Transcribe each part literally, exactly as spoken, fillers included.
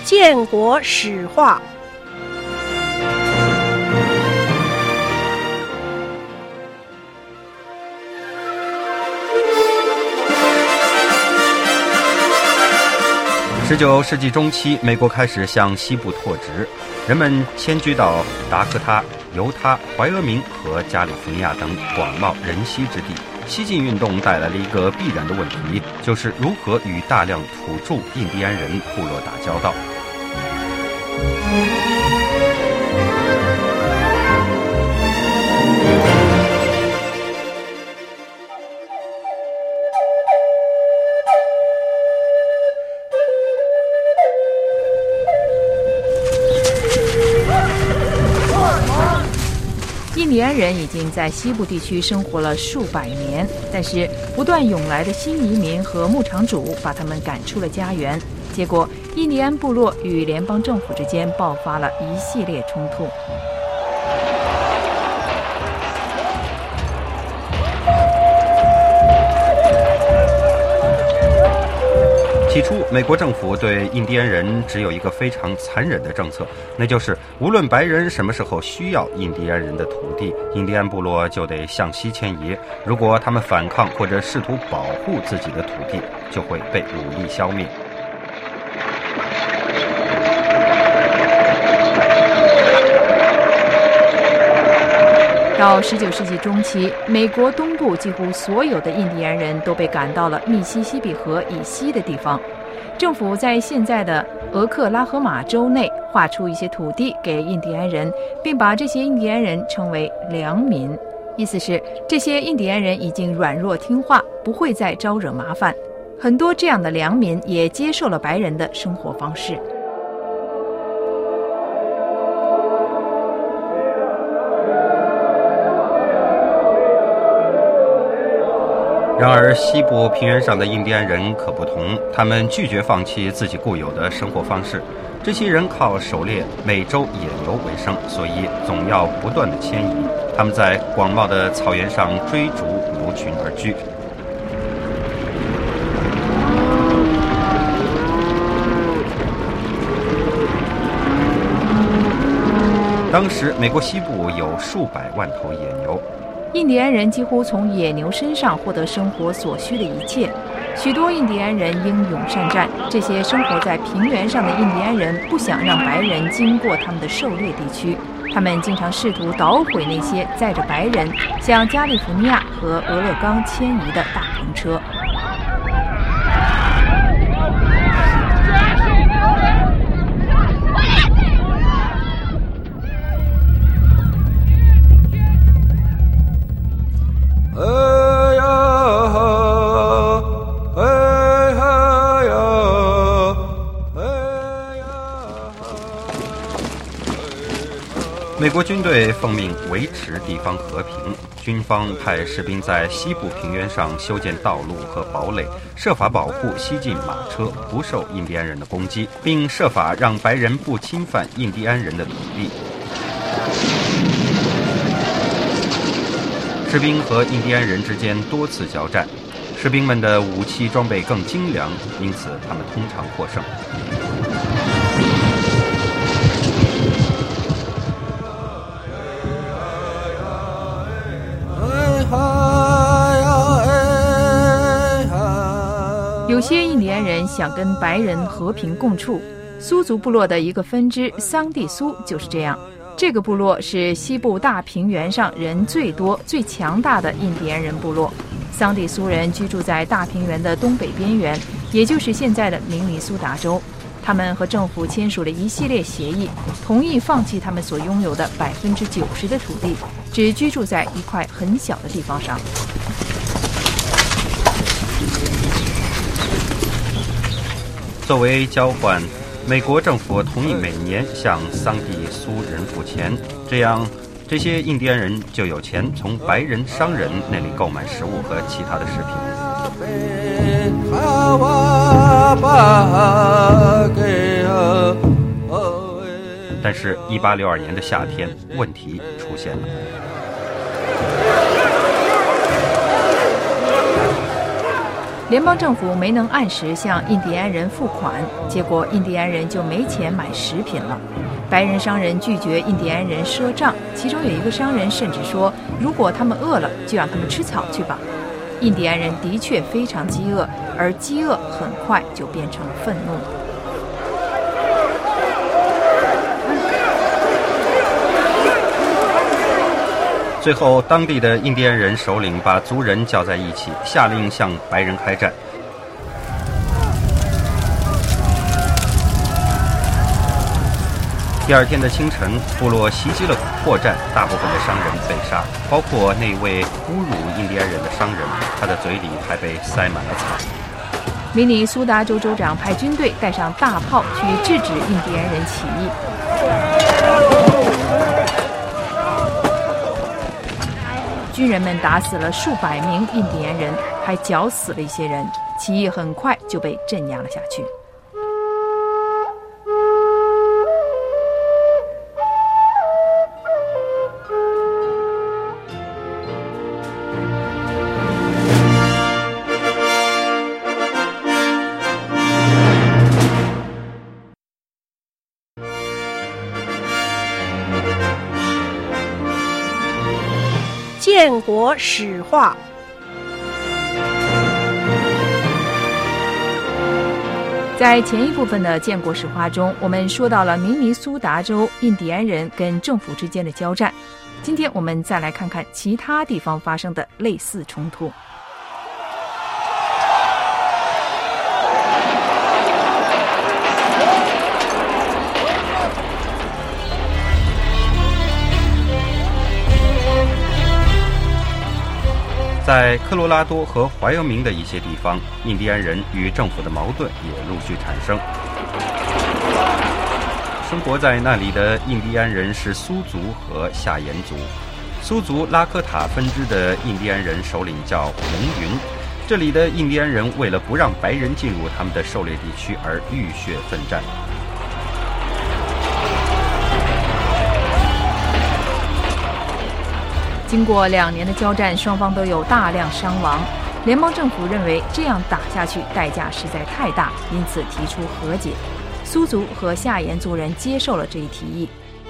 建国史话。 十九世纪中期，美国开始向西部拓殖，人们迁居到达科他、犹他、怀俄明和加利福尼亚等广袤人稀之地。西进运动带来了一个必然的问题，就是如何与大量土著印第安人部落打交道。 印第安人已经在西部地区生活了数百年，但是不断涌来的新移民和牧场主把他们赶出了家园，结果印第安部落与联邦政府之间爆发了一系列冲突。 起初，美国政府对印第安人只有一个非常残忍的政策，那就是无论白人什么时候需要印第安人的土地，印第安部落就得向西迁移。如果他们反抗或者试图保护自己的土地，就会被武力消灭。 到十九世纪中期，美国东部几乎所有的印第安人都被赶到了密西西比河以西的地方。政府在现在的俄克拉荷马州内划出一些土地给印第安人，并把这些印第安人称为良民，意思是这些印第安人已经软弱听话，不会再招惹麻烦。很多这样的良民也接受了白人的生活方式。 然而，西部平原上的印第安人可不同，他们拒绝放弃自己固有的生活方式。这些人靠狩猎、美洲野牛为生，所以总要不断的迁移。他们在广袤的草原上追逐牛群而居。当时，美国西部有数百万头野牛。 印第安人几乎从野牛身上获得生活所需的一切。许多印第安人英勇善战，这些生活在平原上的印第安人不想让白人经过他们的狩猎地区，他们经常试图捣毁那些载着白人向加利福尼亚和俄勒冈迁移的大篷车。 美国军队奉命维持地方和平，军方派士兵在西部平原上修建道路和堡垒，设法保护西进马车不受印第安人的攻击，并设法让白人不侵犯印第安人的土地。士兵和印第安人之间多次交战，士兵们的武器装备更精良，因此他们通常获胜。 有些印第安人想跟白人和平共处，苏族部落的一个分支桑蒂苏就是这样。这个部落是西部大平原上人最多、最强大的印第安人部落。桑蒂苏人居住在大平原的东北边缘，也就是现在的明尼苏达州。他们和政府签署了一系列协议，同意放弃他们所拥有的百分之九十的土地，只居住在一块很小的地方上。 作为交换，美国政府同意每年向桑蒂苏人付钱，这样这些印第安人就有钱从白人商人那里购买食物和其他的食品。但是一八六二年的夏天，问题出现了。 联邦政府没能按时向印第安人付款，结果印第安人就没钱买食品了。白人商人拒绝印第安人赊账，其中有一个商人甚至说，如果他们饿了，就让他们吃草去吧。印第安人的确非常饥饿，而饥饿很快就变成了愤怒。 最后，当地的印第安人首领把族人叫在一起，下令向白人开战。第二天的清晨，部落袭击了破绽，大部分的商人被杀，包括那位侮辱印第安人的商人，他的嘴里还被塞满了草。 明尼苏达州州长派军队带上大炮去制止印第安人起义。军人们打死了数百名印第安人，还绞死了一些人，起义很快就被镇压了下去。 建国史话。 在前一部分的建国史话中，我们说到了明尼苏达州印第安人跟政府之间的交战。今天我们再来看看其他地方发生的类似冲突。 在科罗拉多和怀俄明的一些地方，印第安人与政府的矛盾也陆续产生。生活在那里的印第安人是苏族和夏延族。苏族拉科塔分支的印第安人首领叫蒙云。这里的印第安人为了不让白人进入他们的狩猎地区而浴血奋战。 经过两年的交战，双方都有大量伤亡。联邦政府认为这样打下去代价实在太大，因此提出和解。苏族和夏延族人接受了这一提议。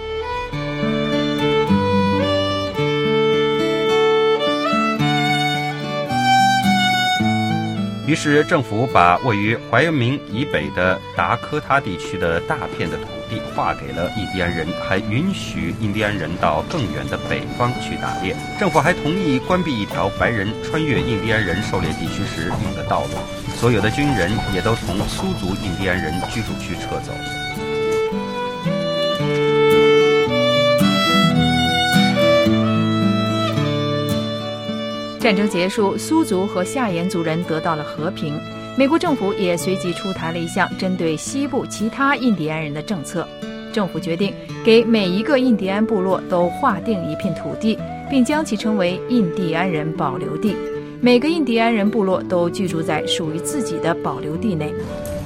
于是政府把位于怀俄明以北的达科他地区的大片的土地划给了印第安人，还允许印第安人到更远的北方去打猎。政府还同意关闭一条白人穿越印第安人狩猎地区时用的道路。所有的军人也都从苏族印第安人居住区撤走。 战争结束，苏族和夏延族人得到了和平。美国政府也随即出台了一项针对西部其他印第安人的政策。政府决定给每一个印第安部落都划定一片土地，并将其称为印第安人保留地。每个印第安人部落都居住在属于自己的保留地内。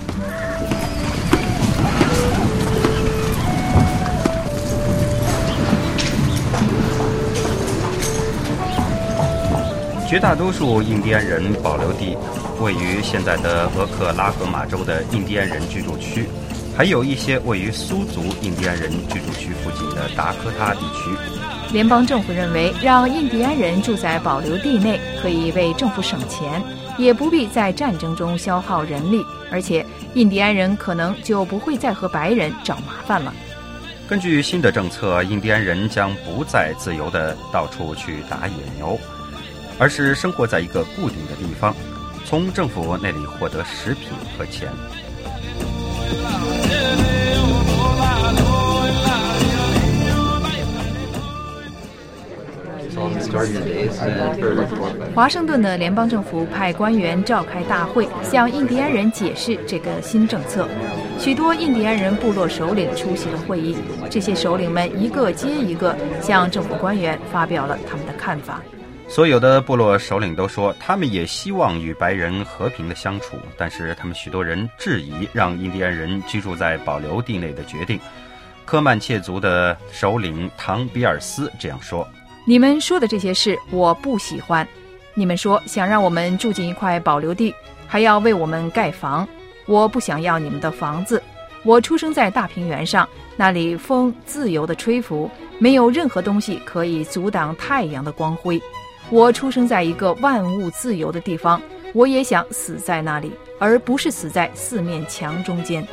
绝大多数印第安人保留地位于现在的俄克拉荷马州的印第安人居住区，还有一些位于苏族印第安人居住区附近的达科他地区。 联邦政府认为，让印第安人住在保留地内可以为政府省钱，也不必在战争中消耗人力，而且印第安人可能就不会再和白人找麻烦了。 根据新的政策，印第安人将不再自由地到处去打野牛，而是生活在一个固定的地方，从政府那里获得食品和钱。 华盛顿的联邦政府派官员召开大会，向印第安人解释这个新政策。许多印第安人部落首领出席了会议，这些首领们一个接一个向政府官员发表了他们的看法。 所有的部落首领都说，他们也希望与白人和平的相处，但是他们许多人质疑让印第安人居住在保留地内的决定。科曼切族的首领唐比尔斯这样说： 你们说的这些事我不喜欢。 你们说想让我们住进一块保留地，还要为我们盖房，我不想要你们的房子。我出生在大平原上，那里风自由地吹拂，没有任何东西可以阻挡太阳的光辉。我出生在一个万物自由的地方，我也想死在那里，而不是死在四面墙中间。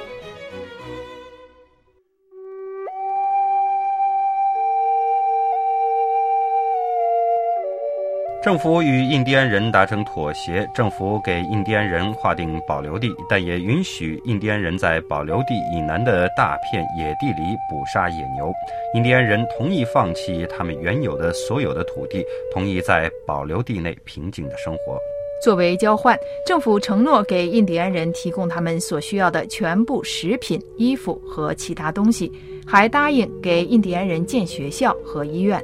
政府与印第安人达成妥协，政府给印第安人划定保留地，但也允许印第安人在保留地以南的大片野地里捕杀野牛。印第安人同意放弃他们原有的所有的土地，同意在保留地内平静的生活。 作为交换，政府承诺给印第安人提供他们所需要的全部食品、衣服和其他东西，还答应给印第安人建学校和医院。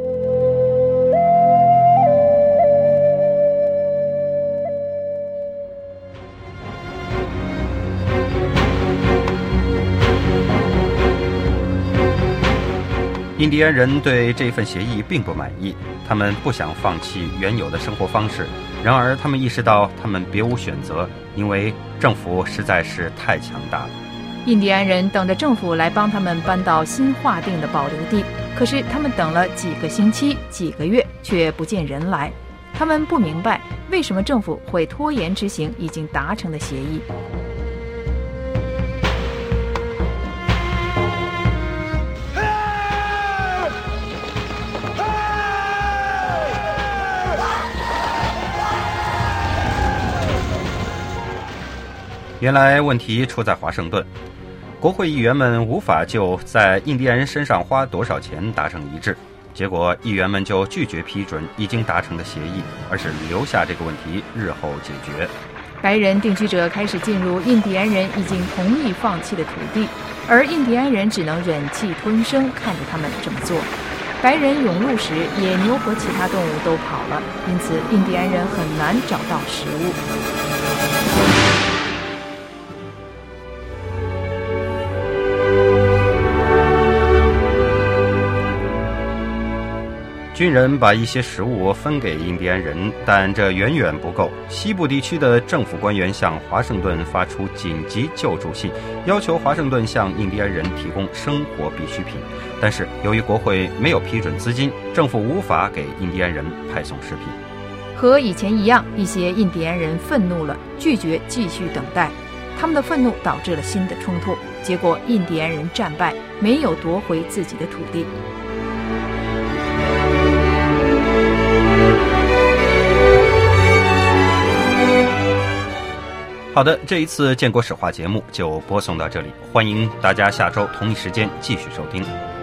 印第安人对这份协议并不满意，他们不想放弃原有的生活方式。然而他们意识到他们别无选择，因为政府实在是太强大了。 印第安人等着政府来帮他们搬到新划定的保留地，可是他们等了几个星期、几个月，却不见人来。他们不明白为什么政府会拖延执行已经达成的协议。 原来问题出在华盛顿，国会议员们无法就在印第安人身上花多少钱达成一致，结果议员们就拒绝批准已经达成的协议，而是留下这个问题日后解决。 白人定居者开始进入印第安人已经同意放弃的土地，而印第安人只能忍气吞声看着他们这么做。白人涌入时，野牛和其他动物都跑了，因此印第安人很难找到食物。 军人把一些食物分给印第安人，但这远远不够。西部地区的政府官员向华盛顿发出紧急救助信，要求华盛顿向印第安人提供生活必需品。但是由于国会没有批准资金，政府无法给印第安人派送食品。 和以前一样，一些印第安人愤怒了，拒绝继续等待。他们的愤怒导致了新的冲突，结果印第安人战败，没有夺回自己的土地。 好的，这一次建国史话节目就播送到这里，欢迎大家下周同一时间继续收听。